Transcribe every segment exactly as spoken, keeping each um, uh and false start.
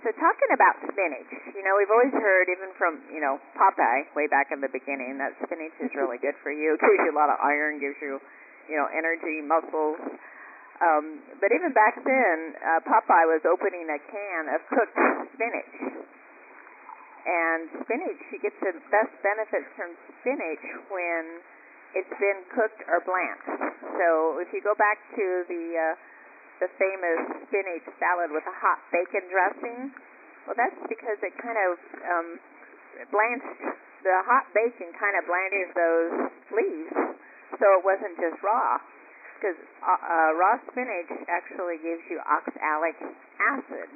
so talking about spinach, you know, we've always heard, even from, you know, Popeye, way back in the beginning, that spinach is really good for you. It gives you a lot of iron, gives you, you know, energy, muscles. Um, but even back then, uh, Popeye was opening a can of cooked spinach. And spinach, you get the best benefits from spinach when it's been cooked or blanched. So if you go back to the uh, the famous spinach salad with a hot bacon dressing, well, that's because it kind of um, blanched, the hot bacon kind of blanched those leaves, so it wasn't just raw. Because uh, uh, raw spinach actually gives you oxalic acid.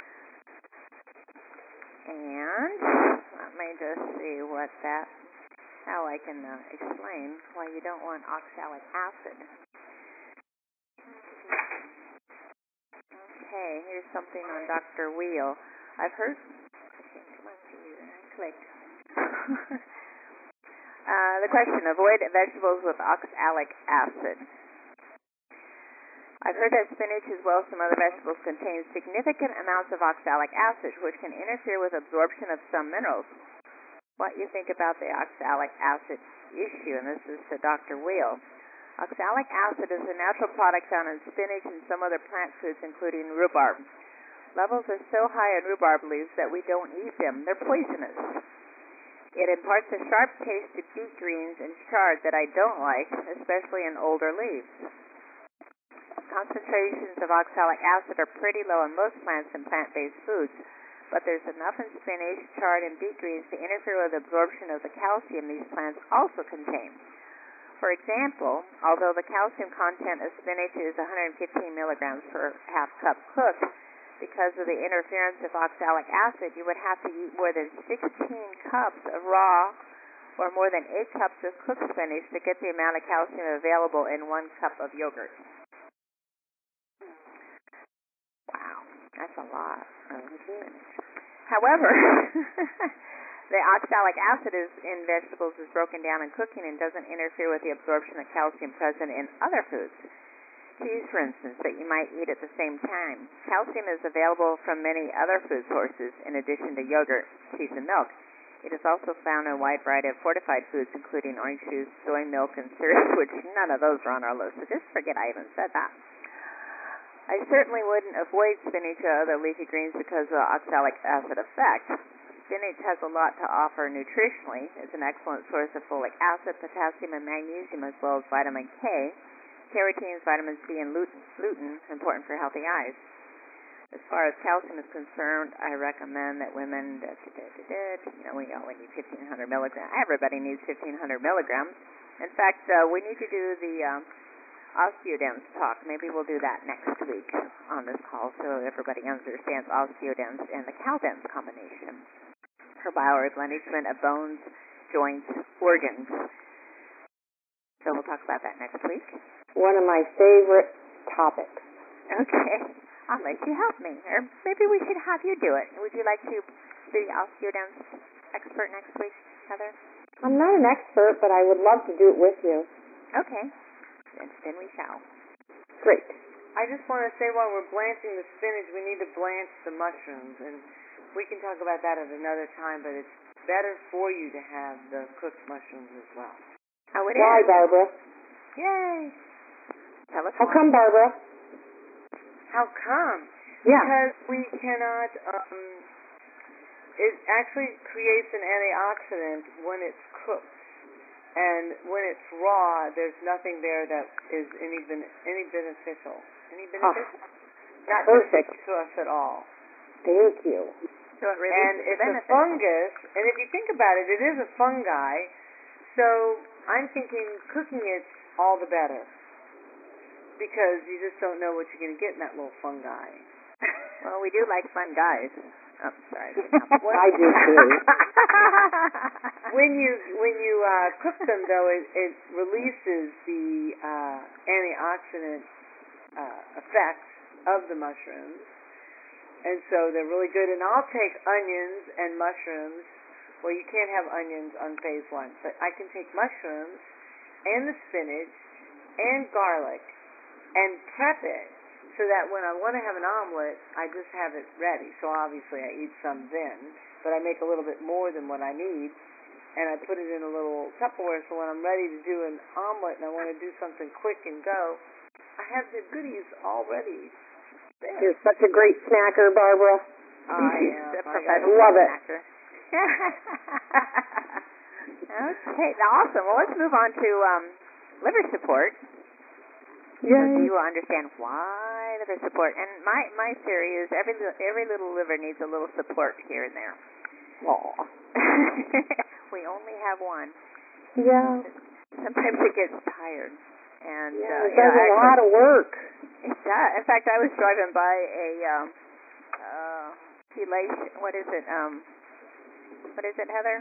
And let me just see what that, how I can uh, explain why you don't want oxalic acid. Okay, here's something on Doctor Wheel. I've heard, okay, come on, I clicked. uh, the question, avoid vegetables with oxalic acid. I've heard that spinach, as well as some other vegetables, contain significant amounts of oxalic acid, which can interfere with absorption of some minerals. What do you think about the oxalic acid issue? And this is to Doctor Wheel. Oxalic acid is a natural product found in spinach and some other plant foods, including rhubarb. Levels are so high in rhubarb leaves that we don't eat them. They're poisonous. It imparts a sharp taste to beet greens and chard that I don't like, especially in older leaves. Concentrations of oxalic acid are pretty low in most plants and plant-based foods, but there's enough in spinach, chard, and beet greens to interfere with absorption of the calcium these plants also contain. For example, although the calcium content of spinach is one hundred fifteen milligrams per half cup cooked, because of the interference of oxalic acid, you would have to eat more than sixteen cups of raw or more than eight cups of cooked spinach to get the amount of calcium available in one cup of yogurt. Wow, that's a lot of spinach. However, the oxalic acid is in vegetables is broken down in cooking and doesn't interfere with the absorption of calcium present in other foods. Cheese, for instance, that you might eat at the same time. Calcium is available from many other food sources in addition to yogurt, cheese, and milk. It is also found in a wide variety of fortified foods, including orange juice, soy milk, and syrup, which none of those are on our list, so just forget I even said that. I certainly wouldn't avoid spinach or other leafy greens because of the oxalic acid effect. Spinach has a lot to offer nutritionally. It's an excellent source of folic acid, potassium, and magnesium, as well as vitamin K, carotenes, vitamin C, and lutein, important for healthy eyes. As far as calcium is concerned, I recommend that women, da, da, da, da, da, you know, we only need fifteen hundred milligrams. Everybody needs fifteen hundred milligrams. In fact, uh, we need to do the um, osteodense talk. Maybe we'll do that next week on this call so everybody understands osteodense and the caldense combination for bioreplenishment of bones, joints, organs. So we'll talk about that next week. One of my favorite topics. Okay. I'll let you help me. Or maybe we should have you do it. Would you like to be the osteodense expert next week, Heather? I'm not an expert, but I would love to do it with you. Okay. Then, then we shall. Great. I just want to say while we're blanching the spinach, we need to blanch the mushrooms. And we can talk about that at another time, but it's better for you to have the cooked mushrooms as well. Oh, it Why, is? Barbara? Yay. Tell us How more. come, Barbara? How come? Yeah. Because we cannot, um, it actually creates an antioxidant when it's cooked. And when it's raw, there's nothing there that is any any beneficial. Any beneficial? Oh, Not perfect. beneficial to us at all. Thank you. So it really And it's a fungus, and if you think about it, it is a fungi. So I'm thinking cooking it all the better, because you just don't know what you're going to get in that little fungi. Well, we do like fun guys. Oh, sorry. I do too. When you when you uh, cook them, though, it, it releases the uh, antioxidant uh, effects of the mushrooms, and so they're really good. And I'll take onions and mushrooms. Well, you can't have onions on phase one, but I can take mushrooms and the spinach and garlic and prep it so that when I want to have an omelet, I just have it ready. So obviously I eat some then, but I make a little bit more than what I need, and I put it in a little Tupperware, so when I'm ready to do an omelet and I want to do something quick and go, I have the goodies already there. You're such a great snacker, Barbara. I am. The I professional love it. snacker. Okay, awesome. Well, let's move on to um, liver support. So Yay. you will understand why liver support. And my, my theory is every li- every little liver needs a little support here and there. Aw. We only have one. Yeah. Sometimes it gets tired. And Yeah, uh, it you know, does a actually, lot of work. It does. In fact, I was driving by a um, uh, chelation. What is it? Um, what is it, Heather?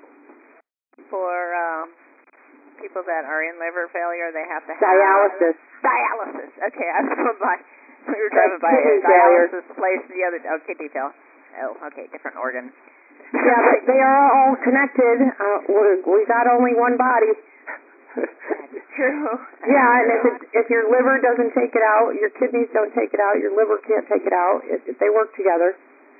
For um, people that are in liver failure, they have to have Dialysis. Dialysis. Okay, I was going by. We were driving by a kidney failure. dialysis place the other. Oh, kidney failure. Oh, okay, different organ. Yeah, but they are all connected. Uh, we're, we got only one body. That's true. Yeah, and if it, if your liver doesn't take it out, your kidneys don't take it out, your liver can't take it out. It, it, they work together.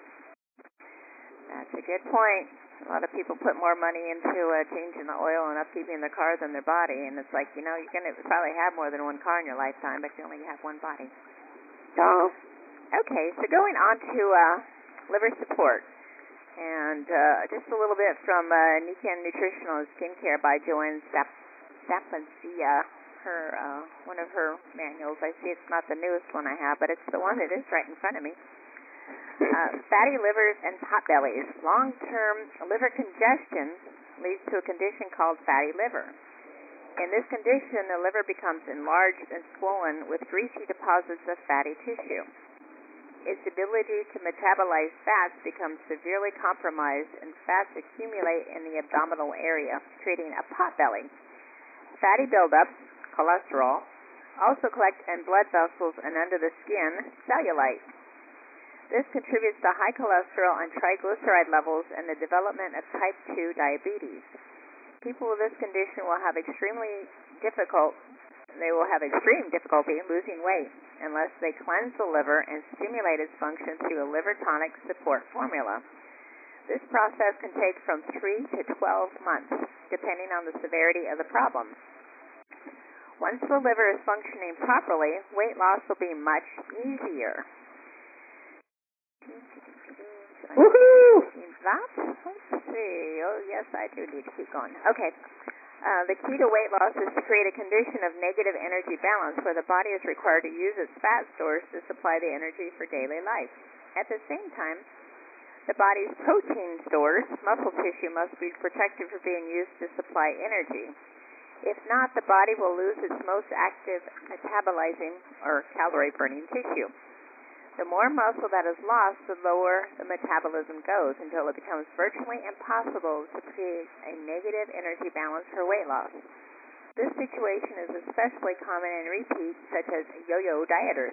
That's a good point. A lot of people put more money into uh, changing the oil and upkeeping the car than their body, and it's like, you know, you're going to probably have more than one car in your lifetime, but you only have one body. Yeah. Okay, so going on to uh, liver support, and uh, just a little bit from uh, Nikan Nutritional Skincare by Joanne Stap- Stapancia, her uh, one of her manuals. I see it's not the newest one I have, but it's the one that is right in front of me. Uh, fatty livers and potbellies. Long-term liver congestion leads to a condition called fatty liver. In this condition, the liver becomes enlarged and swollen with greasy deposits of fatty tissue. Its ability to metabolize fats becomes severely compromised, and fats accumulate in the abdominal area, creating a potbelly. Fatty buildup, cholesterol, also collect in blood vessels and under the skin, cellulite. This contributes to high cholesterol and triglyceride levels and the development of type two diabetes. People with this condition will have extremely difficult, they will have extreme difficulty losing weight unless they cleanse the liver and stimulate its function through a liver tonic support formula. This process can take from three to twelve months, depending on the severity of the problem. Once the liver is functioning properly, weight loss will be much easier. Woohoo! That? Let's see. Oh, yes, I do need to keep going. Okay. Uh, the key to weight loss is to create a condition of negative energy balance where the body is required to use its fat stores to supply the energy for daily life. At the same time, the body's protein stores, muscle tissue, must be protected from being used to supply energy. If not, the body will lose its most active metabolizing or calorie-burning tissue. The more muscle that is lost, the lower the metabolism goes until it becomes virtually impossible to create a negative energy balance for weight loss. This situation is especially common in repeats, such as yo-yo dieters.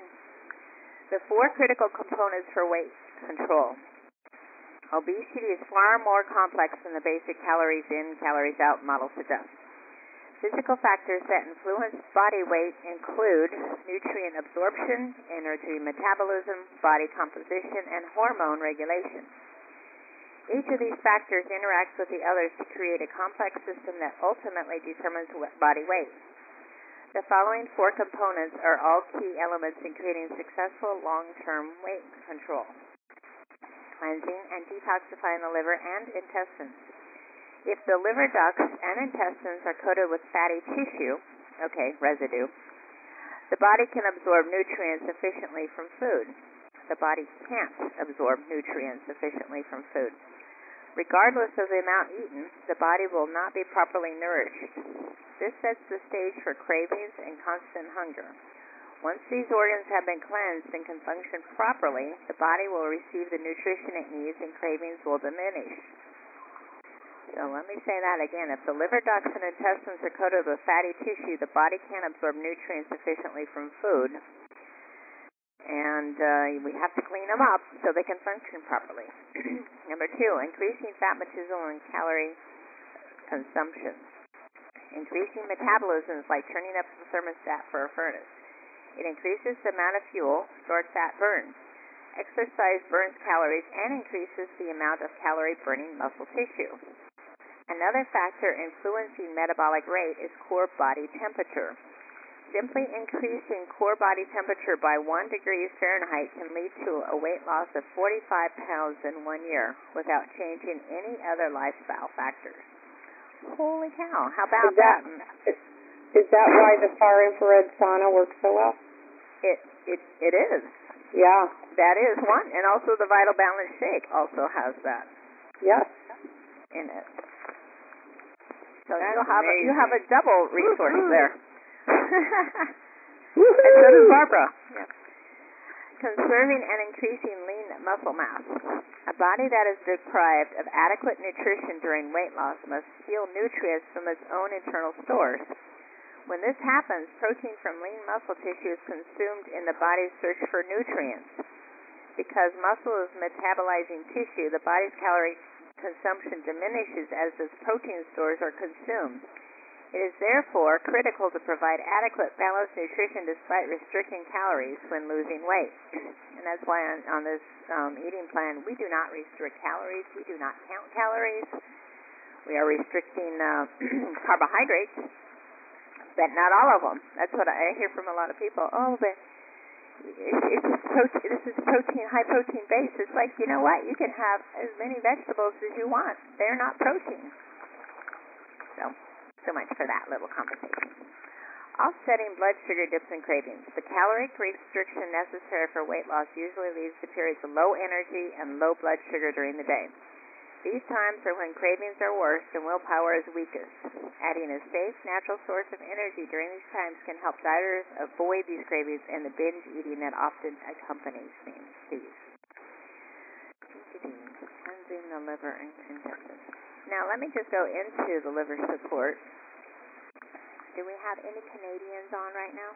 The four critical components for weight control. Obesity is far more complex than the basic calories in, calories out model suggests. Physical factors that influence body weight include nutrient absorption, energy metabolism, body composition, and hormone regulation. Each of these factors interacts with the others to create a complex system that ultimately determines body weight. The following four components are all key elements in creating successful long-term weight control: cleansing and detoxifying the liver and intestines. If the liver ducts and intestines are coated with fatty tissue, okay, residue, the body can absorb nutrients efficiently from food. The body can't absorb nutrients efficiently from food. Regardless of the amount eaten, the body will not be properly nourished. This sets the stage for cravings and constant hunger. Once these organs have been cleansed and can function properly, the body will receive the nutrition it needs and cravings will diminish. So let me say that again. If the liver ducts and intestines are coated with fatty tissue, the body can't absorb nutrients efficiently from food. And uh, we have to clean them up so they can function properly. Number two, increasing fat metabolism and calorie consumption. Increasing metabolism is like turning up the thermostat for a furnace. It increases the amount of fuel stored fat burned. Exercise burns calories and increases the amount of calorie-burning muscle tissue. Another factor influencing metabolic rate is core body temperature. Simply increasing core body temperature by one degree Fahrenheit can lead to a weight loss of forty-five pounds in one year without changing any other lifestyle factors. Holy cow, how about Is that, that? is that why the far infrared sauna works so well? It, it, it is. Yeah. That is one. And also the Vital Balance Shake also has that Yes. in it. So That's you'll have a, you amazing. have a double resource Woo-hoo. there. And so does Barbara. Yeah. Conserving and increasing lean muscle mass. A body that is deprived of adequate nutrition during weight loss must steal nutrients from its own internal stores. When this happens, protein from lean muscle tissue is consumed in the body's search for nutrients. Because muscle is metabolizing tissue, the body's calorie consumption diminishes as its protein stores are consumed. It is therefore critical to provide adequate balanced nutrition despite restricting calories when losing weight. And that's why on, on this um, eating plan, we do not restrict calories. We do not count calories. We are restricting uh, carbohydrates, but not all of them. That's what I hear from a lot of people. Oh, but it's, it's just protein, this is protein, high protein base. It's like, you know what? You can have as many vegetables as you want. They're not protein. So... So much for that little conversation. Offsetting blood sugar dips and cravings. The caloric restriction necessary for weight loss usually leads to periods of low energy and low blood sugar during the day. These times are when cravings are worst and willpower is weakest. Adding a safe, natural source of energy during these times can help dieters avoid these cravings and the binge eating that often accompanies these. Cleansing the liver and intestines. Now, let me just go into the liver support. Do we have any Canadians on right now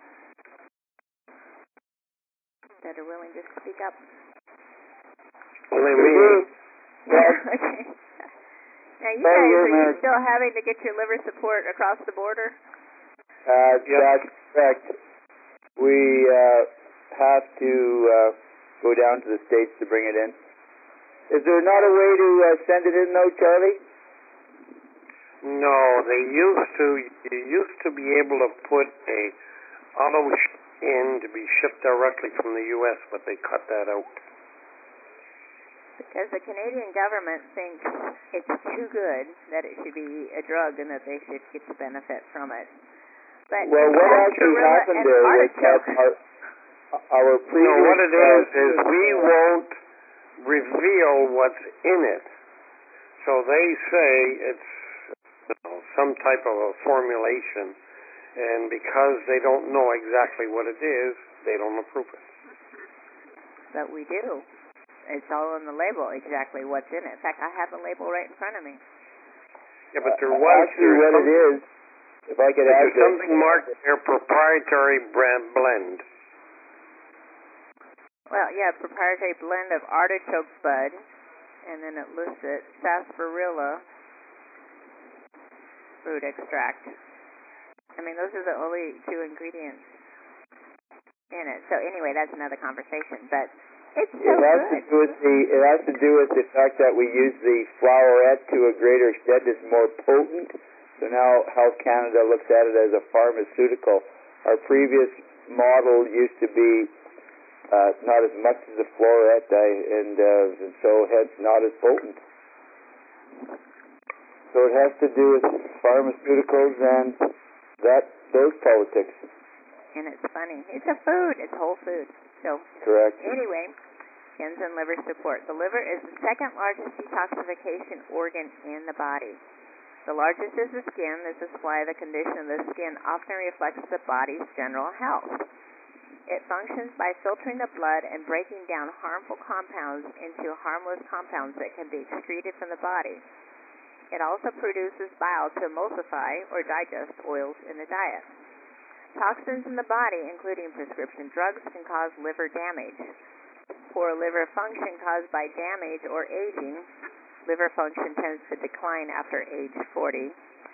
that are willing to speak up? Only me. Yeah, okay. Now, you Hey, guys, you're are you American. still having to get your liver support across the border? Uh, that's correct. We uh, have to uh, go down to the States to bring it in. Is there not a way to uh, send it in, though, Charlie? No, they used to. You used to be able to put a auto sh- in to be shipped directly from the U S, but they cut that out. Because the Canadian government thinks it's too good that it should be a drug and that they should get the benefit from it. But Well, what actually sarsaparilla happened and there was that artichoke. our, our You previous... know what it is is we won't reveal what's in it. So they say it's you know, some type of a formulation, and because they don't know exactly what it is, they don't approve it. But we do. It's all on the label exactly what's in it. In fact, I have the label right in front of me. Yeah, but there Uh, was actually, there's what it some- is, if I could add there's this... something marked their proprietary brand blend. Well, yeah, proprietary blend of artichoke bud, and then it lists it, sarsaparilla fruit extract. I mean, those are the only two ingredients in it. So anyway, that's another conversation. But it's so It has good. to do with the. It has to do with the fact that we use the flowerette to a greater extent. It's more potent. So now Health Canada looks at it as a pharmaceutical. Our previous model used to be uh, not as much as the flowerette, I, and, uh, and so hence not as potent. So it has to do with pharmaceuticals and that those politics. And it's funny. It's a food. It's whole food. So Correct. anyway, skins and liver support. The liver is the second largest detoxification organ in the body. The largest is the skin. This is why the condition of the skin often reflects the body's general health. It functions by filtering the blood and breaking down harmful compounds into harmless compounds that can be excreted from the body. It also produces bile to emulsify or digest oils in the diet. Toxins in the body, including prescription drugs, can cause liver damage. Poor liver function caused by damage or aging. Liver function tends to decline after age forty.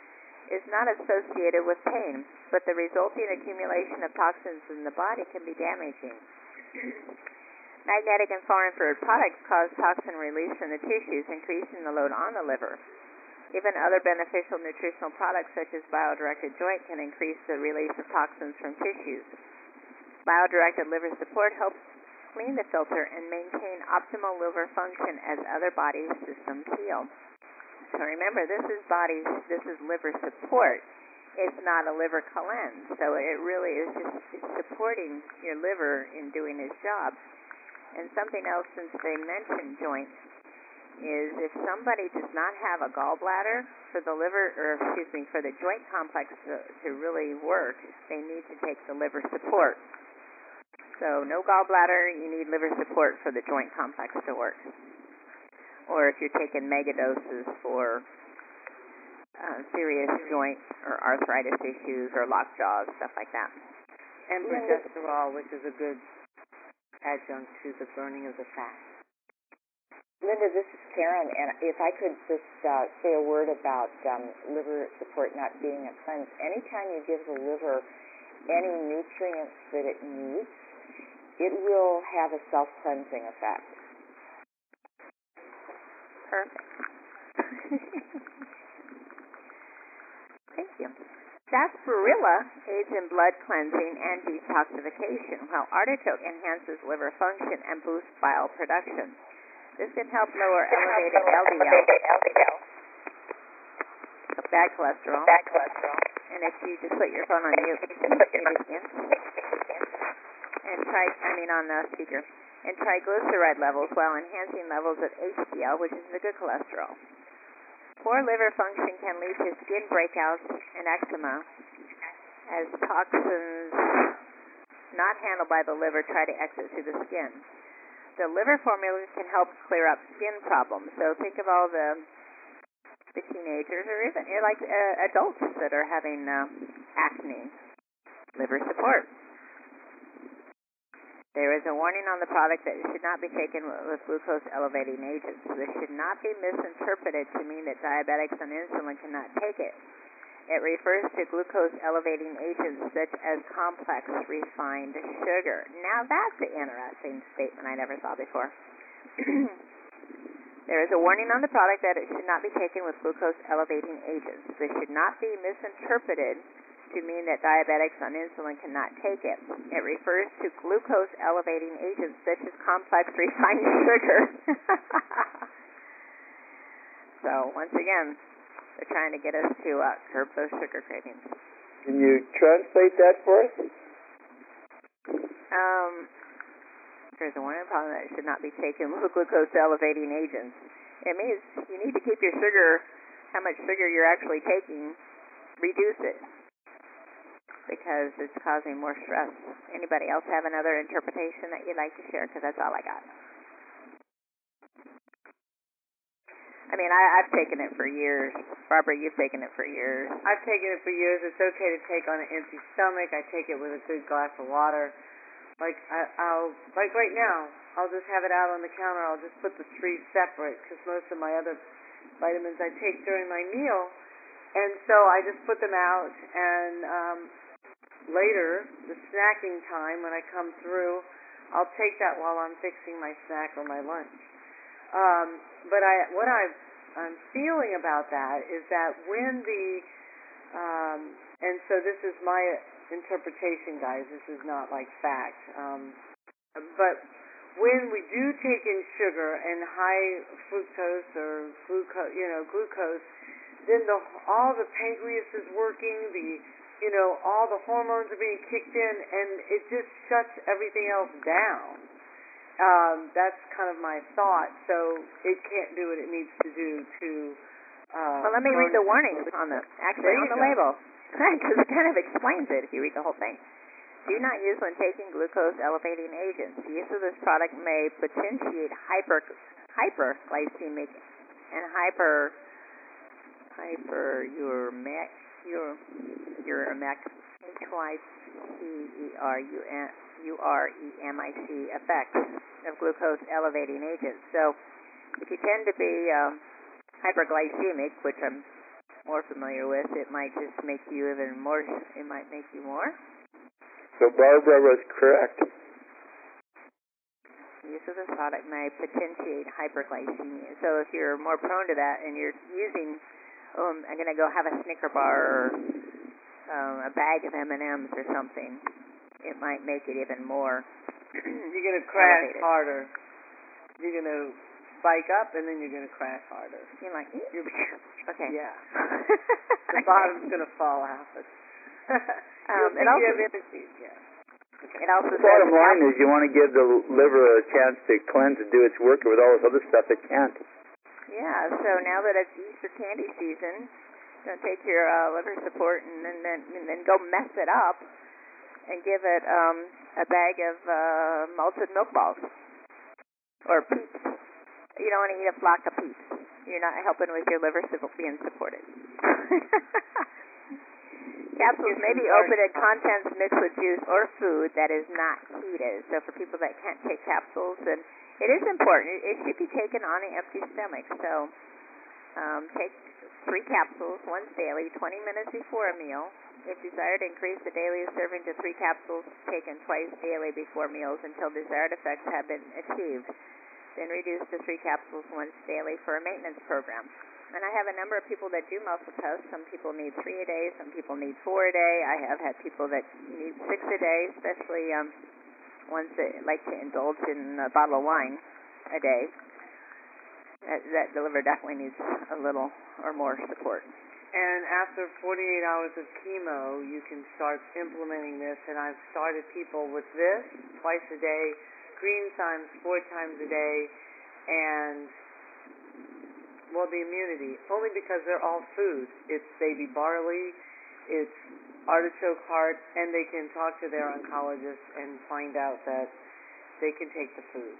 is not associated with pain, but the resulting accumulation of toxins in the body can be damaging. Magnetic and foreign fluid products cause toxin release from the tissues, increasing the load on the liver. Even other beneficial nutritional products such as biodirected joint can increase the release of toxins from tissues. Biodirected liver support helps clean the filter and maintain optimal liver function as other body systems heal. So remember, this is body, this is liver support. It's not a liver cleanse. So it really is just it's supporting your liver in doing its job. And something else, since they mentioned joints, is if somebody does not have a gallbladder for the liver, or excuse me, for the joint complex to, to really work, they need to take the liver support. So no gallbladder, you need liver support for the joint complex to work. Or if you're taking mega doses for uh, serious joint or arthritis issues or lockjaws, stuff like that. And progesterol, which is a good adjunct to the burning of the fat. Linda, this is Karen, and if I could just uh, say a word about um, liver support not being a cleanse. Anytime you give the liver any nutrients that it needs, it will have a self-cleansing effect. Perfect. Thank you. Sarsaparilla aids in blood cleansing and detoxification, while artichoke enhances liver function and boosts bile production. This can help lower elevated L D L, so bad cholesterol. Bad cholesterol. And if you just put your phone on mute, maybe again, and try, I mean on the speaker, and triglyceride levels while enhancing levels of H D L, which is the good cholesterol. Poor liver function can lead to skin breakouts and eczema, as toxins not handled by the liver try to exit through the skin. The liver formula can help clear up skin problems. So think of all the, the teenagers or even like uh, adults that are having uh, acne. Liver support. There is a warning on the product that it should not be taken with glucose-elevating agents. This should not be misinterpreted to mean that diabetics on insulin cannot take it. It refers to glucose-elevating agents such as complex refined sugar. Now that's an interesting statement I never saw before. There is a warning on the product that it should not be taken with glucose-elevating agents. This should not be misinterpreted to mean that diabetics on insulin cannot take it. It refers to glucose-elevating agents such as complex refined sugar. So, once again, they're trying to get us to uh, curb those sugar cravings. Can you translate that for us? Um, there's a warning problem that it should not be taken with glucose-elevating agents. It means you need to keep your sugar, how much sugar you're actually taking, reduce it, because it's causing more stress. Anybody else have another interpretation that you'd like to share? Because that's all I got. I mean, I, I've taken it for years. Barbara, you've taken it for years. I've taken it for years. It's okay to take on an empty stomach. I take it with a good glass of water. Like I, I'll, like right now, I'll just have it out on the counter. I'll just put the three separate because most of my other vitamins I take during my meal, and so I just put them out and. Um, Later, the snacking time, when I come through, I'll take that while I'm fixing my snack or my lunch. Um, but I, what I've, I'm feeling about that is that when the, um, and so this is my interpretation, guys. This is not like fact. Um, but when we do take in sugar and high fructose or glucose, you know, glucose, then the, all the pancreas is working. The You know, all the hormones are being kicked in, and it just shuts everything else down. Um, that's kind of my thought. So it can't do what it needs to do to. Uh, well, let me read the warning on the actually on the label, because it kind of explains it if you read the whole thing. Do not use when taking glucose-elevating agents. The use of this product may potentiate hyper hyperglycemic and hyper hyperuremic. Your uremic, H Y P E R U R E M I C effects of glucose-elevating agents. So if you tend to be um, hyperglycemic, which I'm more familiar with, it might just make you even more, it might make you more. So Barbara was correct. Use of this product may potentiate hyperglycemia. So if you're more prone to that and you're using, oh, I'm going to go have a Snicker bar or um, a bag of M and M's or something, it might make it even more You're going to crash elevated. harder. You're going to spike up, and then you're going to crash harder. You're like, You're, okay. Yeah. The bottom's going to fall out. Um, You'll it think also, you have energy. Yeah. it also The says bottom that line is you want to give the liver a chance to cleanse and do its work with all this other stuff it can't. yeah, so now that it's Easter candy season, don't take your uh, liver support and then, then and then go mess it up and give it um, a bag of uh, malted milk balls or Peeps. You don't want to eat a flock of Peeps. You're not helping with your liver su- being supported. Capsules may be opened in contents mixed with juice or food that is not heated. So for people that can't take capsules, and it is important, it should be taken on an empty stomach. So um, take three capsules once daily, twenty minutes before a meal. If desired, increase the daily serving to three capsules taken twice daily before meals until desired effects have been achieved. Then reduce to three capsules once daily for a maintenance program. And I have a number of people that do muscle tests. Some people need three a day. Some people need four a day. I have had people that need six a day, especially um, ones that like to indulge in a bottle of wine a day. That, that the liver definitely needs a little or more support. And after forty-eight hours of chemo, you can start implementing this. And I've started people with this twice a day, green times four times a day, and well, the immunity, only because they're all food. It's baby barley, it's artichoke heart, and they can talk to their oncologist and find out that they can take the food.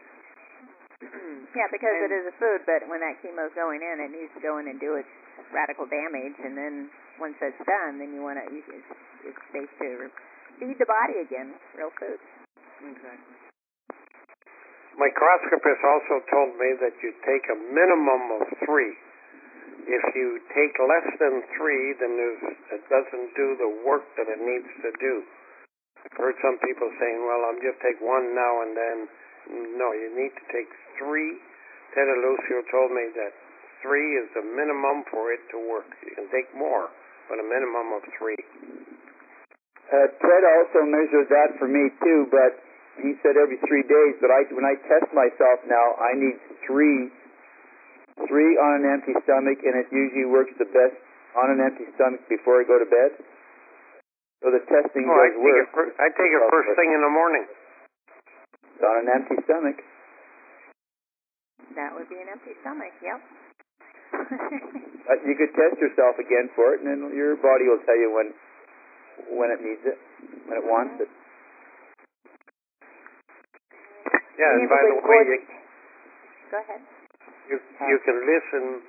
Yeah, because And- it is a food, but when that chemo's going in, it needs to go in and do its radical damage, and then once that's done, then you want to, it's, it's safe to feed the body again, real food. Exactly. Microscopist also told me that you take a minimum of three. If you take less than three, then there's, it doesn't do the work that it needs to do. I've heard some people saying, well, I'll just take one now and then. No, you need to take three. Ted Lucio told me that three is the minimum for it to work. You can take more, but a minimum of three. Uh, Ted also measured that for me too, but he said every three days. But I, when I test myself now, I need three, three on an empty stomach, and it usually works the best on an empty stomach before I go to bed. So the testing Oh, I does take work. it fir- I take it first thing in the morning. On an empty stomach. That would be an empty stomach, yep. But you could test yourself again for it, and then your body will tell you when, when it needs it, when it wants it. Yeah, and by the way, you, Go ahead. you, you can listen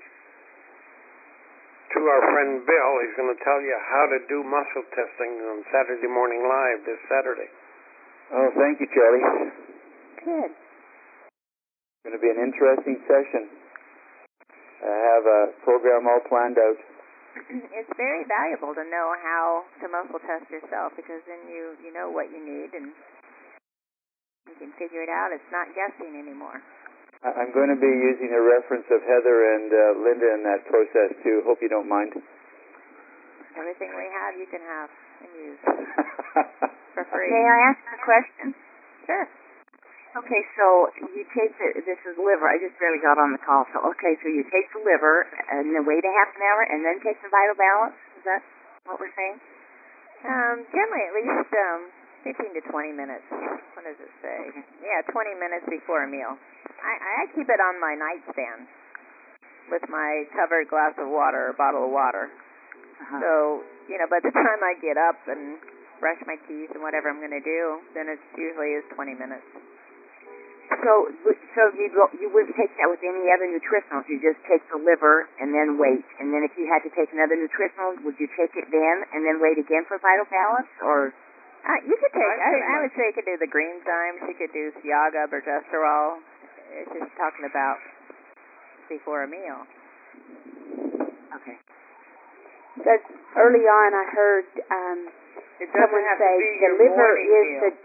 to our friend Bill. He's going to tell you how to do muscle testing on Saturday Morning Live this Saturday. Oh, thank you, Charlie. Good. It's going to be an interesting session. I have a program all planned out. It's very valuable to know how to muscle test yourself, because then you, you know what you need and you can figure it out. It's not guessing anymore. I- I'm going to be using a reference of Heather and uh, Linda in that process too. Hope you don't mind. Everything we have, you can have and use for free. May I ask a question? Sure. Okay, so you take the, this is liver. I just barely got on the call. So, okay, so you take the liver and then wait a half an hour and then take the Vital Balance? Is that what we're saying? Um, generally at least um, fifteen to twenty minutes. What does it say? Okay. Yeah, twenty minutes before a meal. I, I keep it on my nightstand with my covered glass of water or bottle of water. Uh-huh. So, you know, by the time I get up and brush my teeth and whatever I'm going to do, then it usually is twenty minutes. So, so you you wouldn't take that with any other nutritionals. You just take the liver and then wait. And then if you had to take another nutritional, would you take it then and then wait again for Vital Balance? Or Uh, you could take, I'd I, take I would say you could do the green zymes. You could do Siaga, Bergesterol. It's just talking about before a meal. okay. Because early on I heard um, It doesn't someone have say to be the your liver morning is meal. the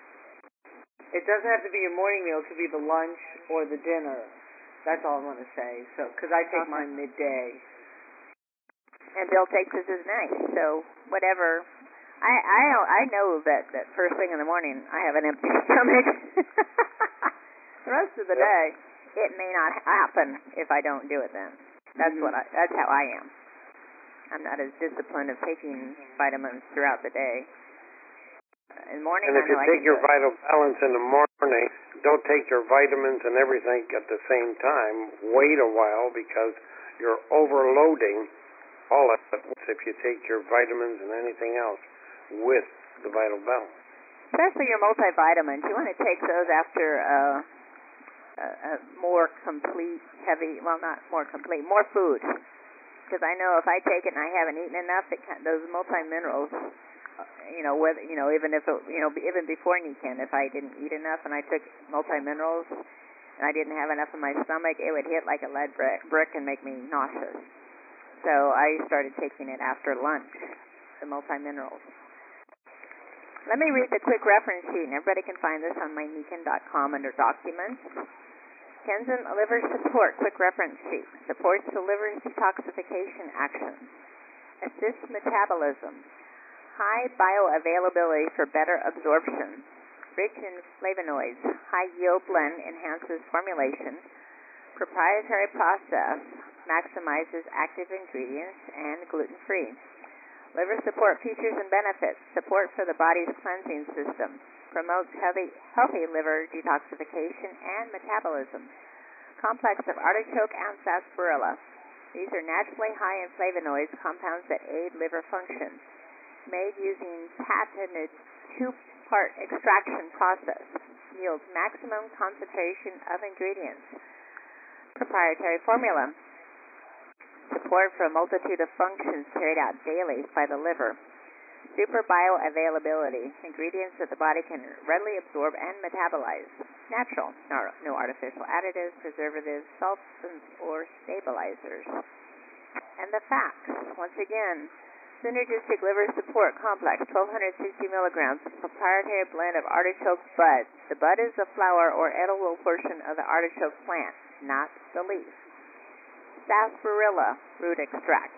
It doesn't have to be your morning meal. It could be the lunch or the dinner. That's all I want to say. So, because I take Okay. mine midday. And Bill takes his at night, so whatever. I I I know that that first thing in the morning I have an empty stomach. The rest of the day, it may not happen if I don't do it then. That's Mhm. what I. That's how I am. I'm not as disciplined of taking vitamins throughout the day. Uh, in the morning, And if I you know I take can your do it. Vital Balance in the morning, don't take your vitamins and everything at the same time. Wait a while because you're overloading all of it if you take your vitamins and anything else with the Vital Balance. Especially your multivitamins. You want to take those after uh, a, a more complete, heavy, well, not more complete, more food. Because I know if I take it and I haven't eaten enough, it can, those multi-minerals, uh, you know, whether, you know, even if, it, you know, even before Nican, if I didn't eat enough and I took multi-minerals and I didn't have enough in my stomach, it would hit like a lead brick, brick and make me nauseous. So I started taking it after lunch, the multi-minerals. Let me read the quick reference sheet, and everybody can find this on my Nican dot com under Documents. Kenzen Liver Support Quick Reference Sheet. Supports the liver detoxification action. Assists metabolism. High bioavailability for better absorption. Rich in flavonoids. High yield blend enhances formulation. Proprietary process maximizes active ingredients and gluten-free. Liver support features and benefits. Support for the body's cleansing system. Promotes healthy, healthy liver detoxification and metabolism. Complex of artichoke and sarsaparilla. These are naturally high in flavonoids, compounds that aid liver function. Made using patented two-part extraction process. Yields maximum concentration of ingredients. Proprietary formula. Support for a multitude of functions carried out daily by the liver. Super bioavailability. Ingredients that the body can readily absorb and metabolize. Natural. No artificial additives, preservatives, solvents, or stabilizers. And the facts. Once again, Synergistic Liver Support Complex, twelve sixty milligrams, proprietary blend of artichoke bud. The bud is the flower or edible portion of the artichoke plant, not the leaf. Sarsaparilla root extract.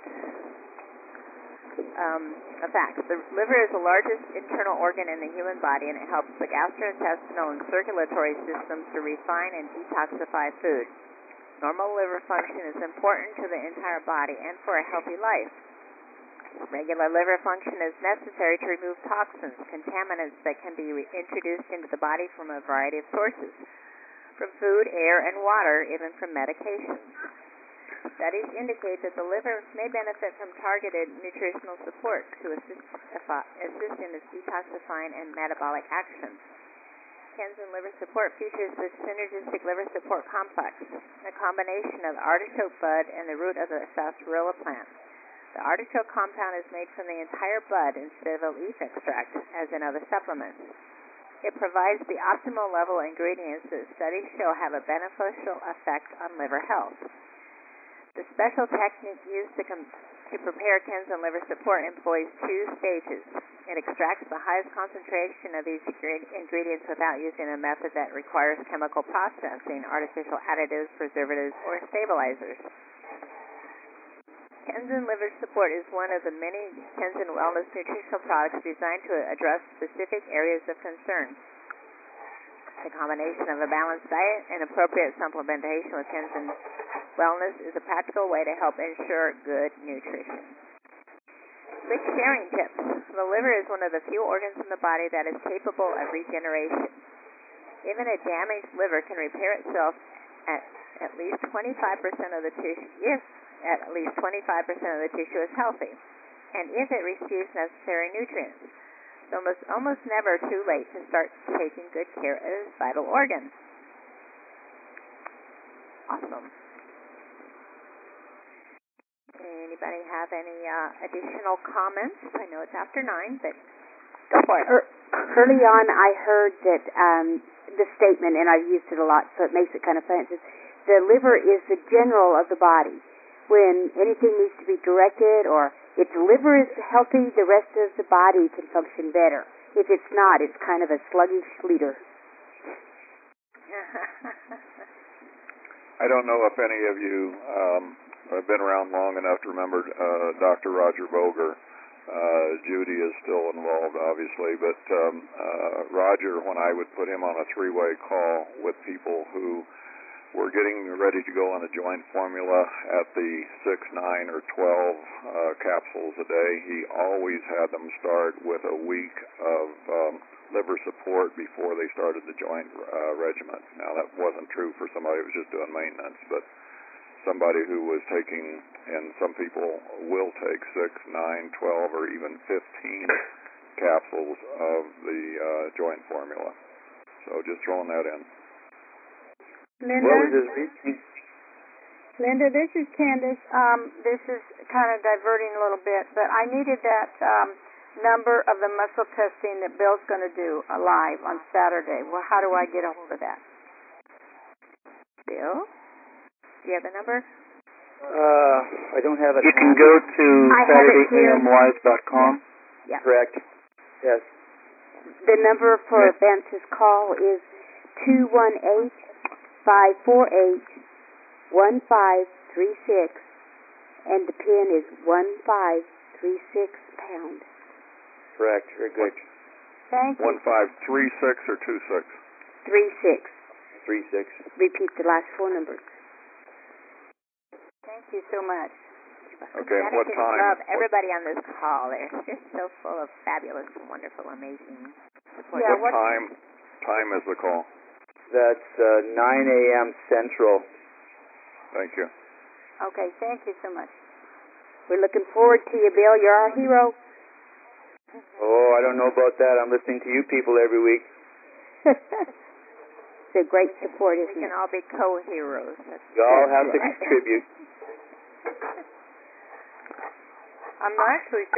Um, a fact. The liver is the largest internal organ in the human body, and it helps the gastrointestinal and circulatory systems to refine and detoxify food. Normal liver function is important to the entire body and for a healthy life. Regular liver function is necessary to remove toxins, contaminants that can be re- introduced into the body from a variety of sources, from food, air, and water, even from medications. Studies indicate that the liver may benefit from targeted nutritional support to assist, assist in its detoxifying and metabolic action. Kenzen Liver Support features the Synergistic Liver Support Complex, a combination of artichoke bud and the root of the sarsaparilla plant. The artichoke compound is made from the entire bud instead of a leaf extract, as in other supplements. It provides the optimal level of ingredients that studies show have a beneficial effect on liver health. The special technique used to, com- to prepare Kenzen Liver Support employs two stages. It extracts the highest concentration of these ingredients without using a method that requires chemical processing, artificial additives, preservatives, or stabilizers. Kenzen Liver Support is one of the many Kenzen Wellness nutritional products designed to address specific areas of concern. The combination of a balanced diet and appropriate supplementation with Kenzen Wellness is a practical way to help ensure good nutrition. Quick sharing tips. The liver is one of the few organs in the body that is capable of regeneration. Even a damaged liver can repair itself at at least twenty-five percent of the tissue, if at least twenty-five percent of the tissue is healthy, and if it receives necessary nutrients. So it's almost never too late to start taking good care of this vital organ. Awesome. Anybody have any uh, additional comments? I know it's after nine, but go for it. Er, early on, I heard that um, the statement, and I've used it a lot, so it makes it kind of fun. It says, the liver is the general of the body. When anything needs to be directed or If the liver is healthy, the rest of the body can function better. If it's not, it's kind of a sluggish leader. I don't know if any of you um, have been around long enough to remember uh, Doctor Roger Boger. Uh, Judy is still involved, obviously, but um, uh, Roger, when I would put him on a three-way call with people who were getting ready to go on a joint formula at the six, nine, or twelve uh, capsules a day, he always had them start with a week of um, liver support before they started the joint uh, regimen. Now, that wasn't true for somebody who was just doing maintenance, but somebody who was taking, and some people will take six, nine, twelve, or even fifteen capsules of the uh, joint formula. So just throwing that in. Linda? What was his reasoning? Linda, this is Candace. Um, this is kind of diverting a little bit, but I needed that um, number of the muscle testing that Bill's going to do uh, live on Saturday. Well, how do I get a hold of that? Bill? Do you have the number? Uh, I don't have it. You can go to Saturday A M Live dot com. Yeah. Correct. Yes. The number for Yes. Vance's call is two one eight, five four eight, one five three six, and the pin is one five three six pound. Correct. Very good. Thank you. One five three six or two six? Three six. Three six. Repeat the last four numbers. Thank you so much. Okay, and what I just time? love What- everybody on this call. They're just so full of fabulous, wonderful, amazing support. Yeah, what what- time? Time is the call. That's uh, nine a.m. Central. Thank you. Okay, thank you so much. We're looking forward to you, Bill. You're our hero. Oh, I don't know about that. I'm listening to you people every week. It's a great support, We isn't can it? all be co-heroes. That's You all have to right. contribute. I'm actually